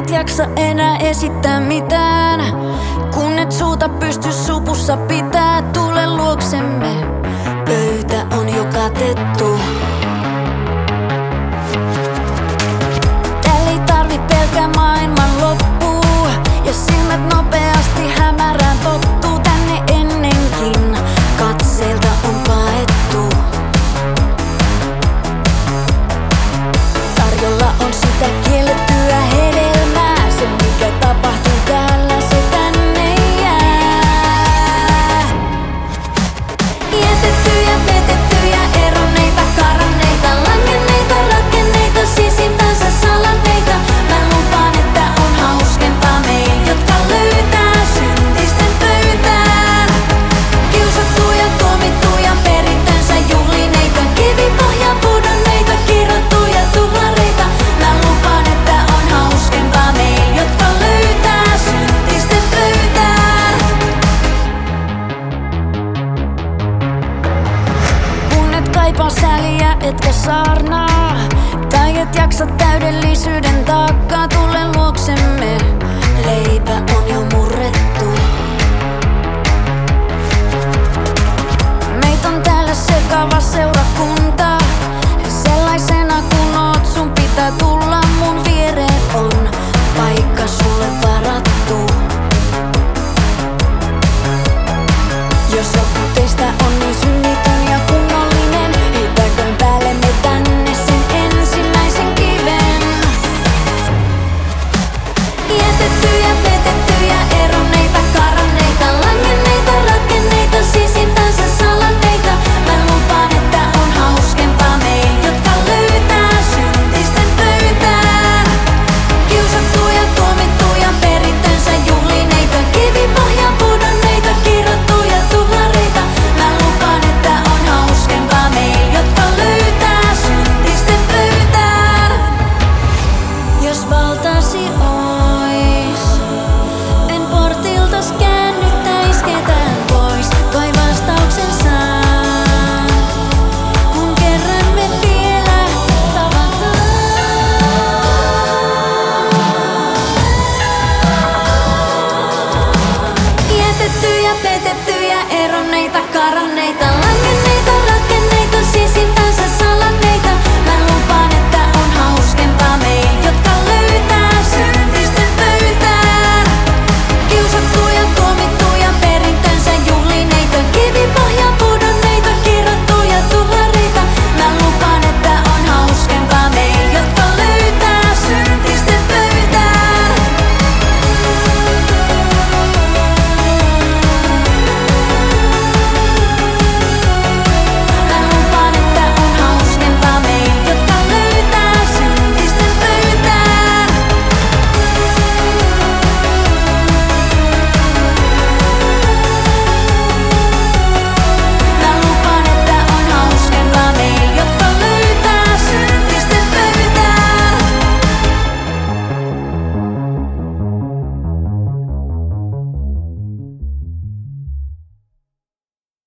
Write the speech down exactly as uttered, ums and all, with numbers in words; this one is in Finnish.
et jaksa enää esittää mitään, kun et suuta pysty supussa pitää. Tule luoksemme, pöytä on jo katettu. Täällä ei tarvi pelkää maailman loppuu, ja silmät nopeasti hämärään tottuu. Tänne ennenkin katseilta on paettu. Tarjolla on sitä kiellettyä hedelmää. Se mikä tapahtuu täällä, se tänne jää. Jätettyjä, petettyjä, eronneita, karanneita, langenneita, ratkenneita, sisimpänsä salanneita. Mä lupaan, että on hauskempaa meil, jotka löytää syntisten pöytään. Kiusattuja, tuomittuja, perintönsä juhlineita, kivipohjaan pudonneita, kirottuja tuhlareita. Mä lupaan, että on hauskempaa meil, jotka löytää syntisten pöytään. Kun et kaipaa sääliä etkä saarnaa, tai et jaksa täydellisyyden taakkaa, tule luoksemme. Leipä on jo murrettu.